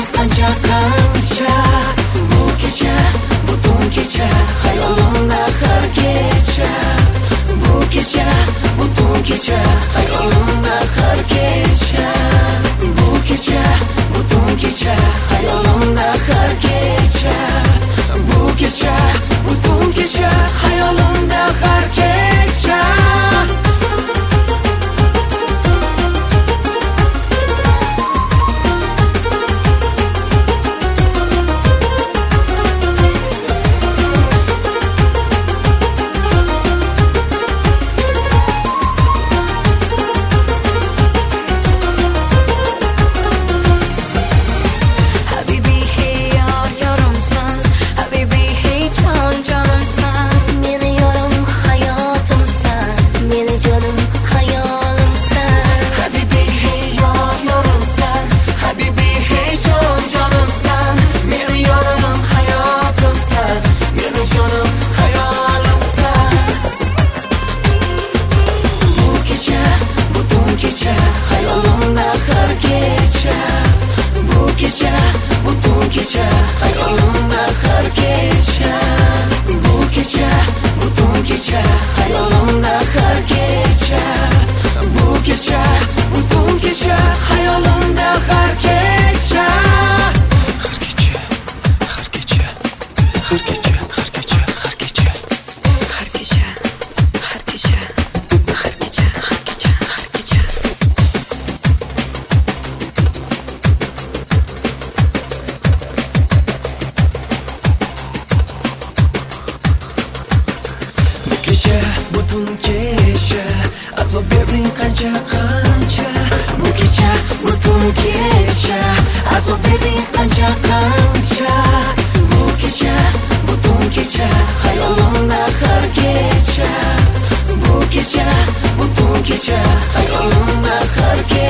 qancha bu kecha butun kecha hayolimda har kecha bu kecha butun kecha hayolimda har kecha bu kecha butun kecha hayolimda har kecha bu kecha butun kecha hayolimda har kecha butun kecha hayolimda har kecha bu kecha butun kecha hayolimda har kecha bu kecha butun kecha hayolimda har kecha har kecha har kecha har kecha har kecha har kecha har kecha har kecha har kecha har kecha har kecha butun kecha azob berding qancha bu kecha butun kecha azob berding qancha bu kecha butun kecha hayolimda har kecha bu kecha butun kecha hayolimda har kecha